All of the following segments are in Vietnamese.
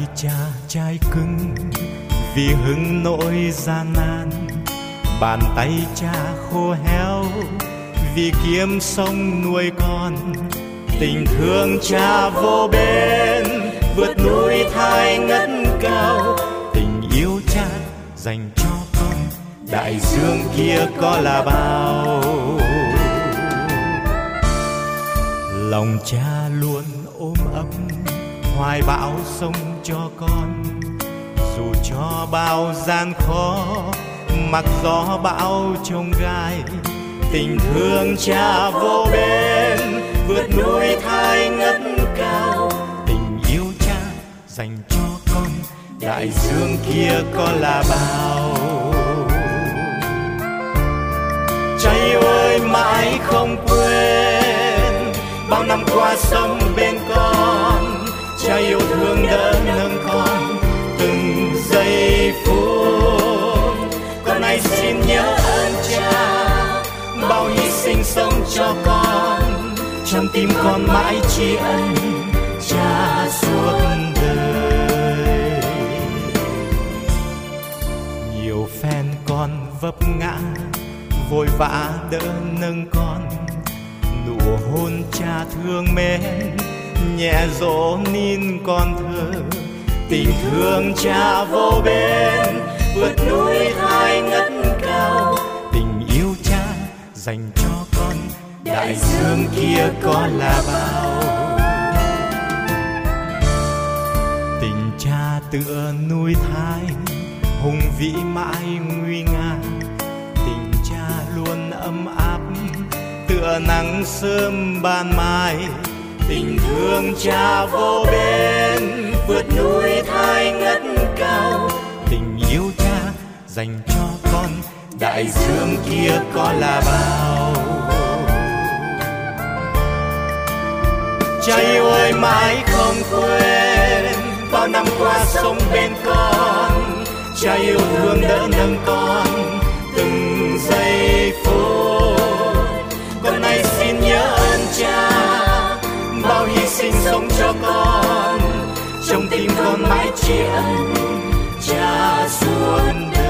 cha trái cứng vì hứng nỗi gian nan, bàn tay cha khô héo vì kiếm sống nuôi con. Tình thương cha vô bên vượt núi thai ngất cao, tình yêu cha dành cho con đại dương kia có là bao. Lòng cha luôn ôm ấp hoài bão sống cho con, dù cho bao gian khó mặc gió bão trông gai. Tình thương cha vô bên vượt núi thai ngất cao, tình yêu cha dành cho con đại dương kia có là bao. Cha yêu ơi mãi không quên bao năm qua sống bên con, cha yêu thương đỡ nâng con từng giây phút. Con nay xin nhớ ơn cha bao hy sinh sống cho con, trong tim con mãi tri ân cha suốt đời. Nhiều phen con vấp ngã vội vã đỡ nâng con, nụ hôn cha thương mến nhẹ dỗ nín con thơ. Tình thương cha vô bên vượt núi thai ngất cao, tình yêu cha dành cho con đại dương kia có là bao. Tình cha tựa núi thái hùng vĩ mãi nguy nga, tình cha luôn ấm áp tựa nắng sớm ban mai. Tình thương cha vô bên vượt núi thai ngất cao, tình yêu cha dành cho con đại dương kia có là bao. Cha yêu ơi mãi không quên bao năm qua sống bên con, cha yêu thương đỡ nâng con từng giây phút. Con nay xin nhớ ơn cha bao hy sinh sống cho con, trong tim con mãi tri ân cha suốt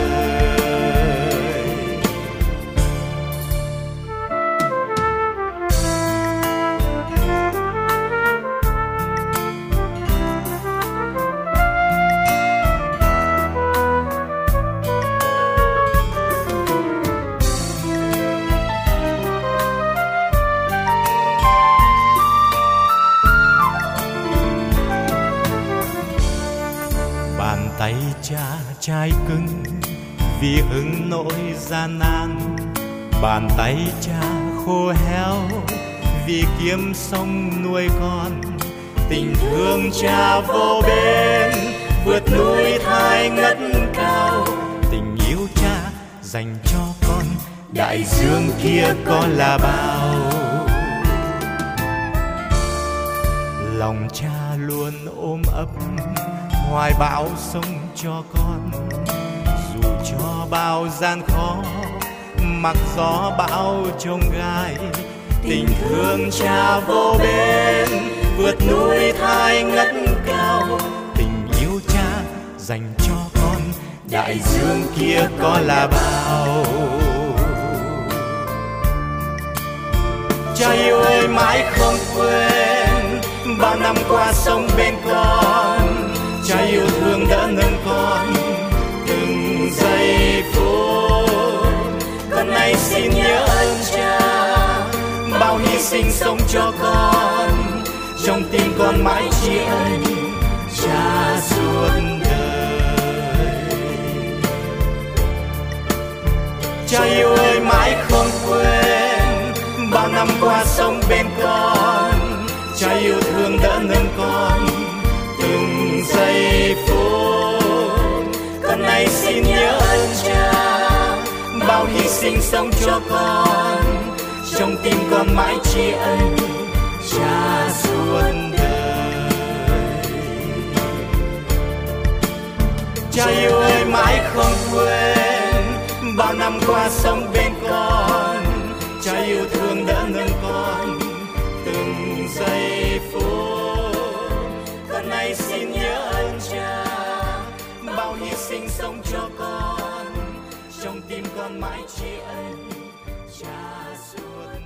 đời. Bàn tay cha trái cứng vì hứng nỗi gian nan, bàn tay cha khô héo vì kiếm sống nuôi con. Tình thương cha vô bên vượt núi thai ngất cao, tình yêu cha dành cho con đại dương kia có là bao. Lòng cha luôn ôm ấp hoài bão sống cho con, dù cho bao gian khó mặc gió bão trông gai. Tình thương cha vô bên vượt núi thai ngất cao, tình yêu cha dành cho con đại dương kia có là bao. Cha yêu ơi mãi không quên bao năm qua sống bên con, cha yêu thương đỡ nâng con từng giây phút. Con nay xin nhớ ơn cha bao hy sinh sống cho con, trong tim con mãi tri ân cha suốt đời. Cha yêu ơi mãi không quên bao năm qua sống bên con, cha yêu thương đỡ nâng con từng giây phút. Con nay xin nhớ ơn cha bao hy sinh sống cho con, trong tim con mãi tri ân cha suốt đời. Cha yêu ơi mãi không quên bao năm qua sống bên con, cha yêu thương đỡ nâng con từng giây phút. Con nay xin nhớ ơn cha sinh sống cho con, trong tim con mãi tri ân cha suốt